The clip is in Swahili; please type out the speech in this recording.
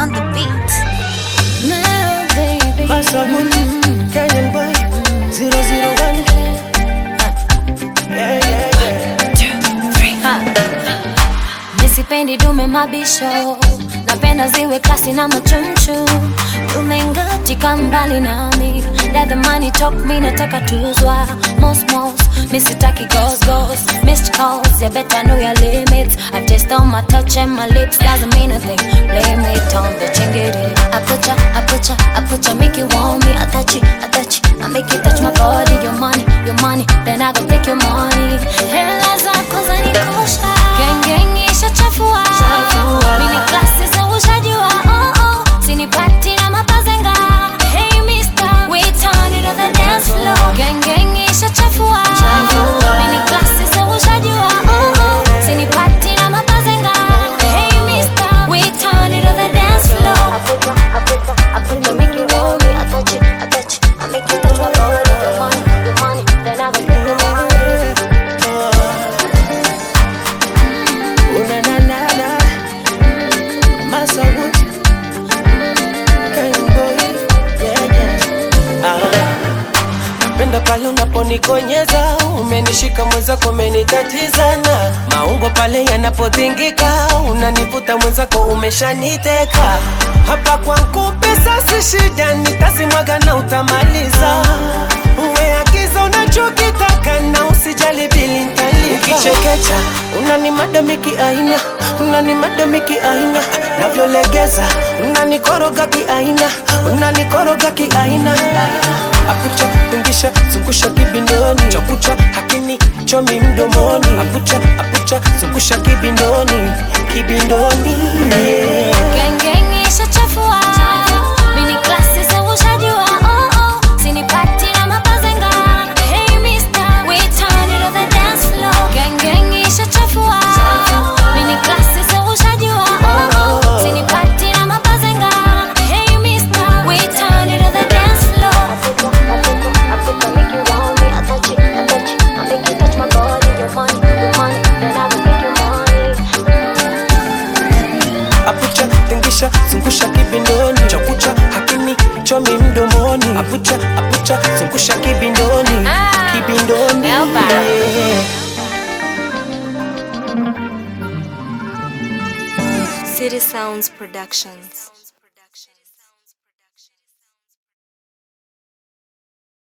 on the beat. Now, baby. Masawood, Kenyan boy, 001. Yeah. 2, 3, Nisipendi dume mabisho, napenda ziwe klasi na machunchu. Umengatika mbali nami, let the money talk, mi nataka tuzwa. Most, misitaki ghost, missed calls, you better know your limits. I taste on my touch and my lips, doesn't mean a thing. Blame it on the chingiri. I put ya, make you want me. I touch you, I make you touch my body. Your money, then I go take your money. Hela zako zanikosha, gang isha chafua. Mini klasi za ushajua, sinipati na mapazenga. Hey mister, we turn it on the dance floor. Gang isha chafua. Mini klasi za ushajua, sinipati na mapazenga. Hey mister, we turn it on the dance floor. I put ya, make you want me. I touch you, I make you touch my body. Your money, then I go take your money. Masawood, Kenyan boy, yeah. Napenda pale unaponikonyeza, umenishika mwenzako, umenitatizana. Maungo pale yanapotingika, unanivuta mwenzako, umeshaniteka. Hapa kwangu pesa si shida, nitasimwaga na utamaliza. Uwe agiza unachokitaka na usijali bili nitalipa. Ukichekecha, unanimadamiki aina, navyolegeza, unanikoroga kiaina, Apucha, tungisha, zungusha kibindoni, chapucha, hakini, chomi mdomoni. Apucha, zungusha kibindoni, yeah. Gang isha chafua, mini klasi za ushajua, sinipati na mapazenga. Hey mister, we turn it on the dance floor. Gang isha chafua, mini klasi za ushajua, sinipati na mapazenga. Hey mister, we turn it on the dance floor. I put make you want me. I touch you, I make you touch my body. Your money, then I will take your money. Apucha, tingisha, zungusha kibindoni, chapucha, hakini, chomi mdomoni. Apucha, zungusha kibindoni, yeah. City Sounds Productions.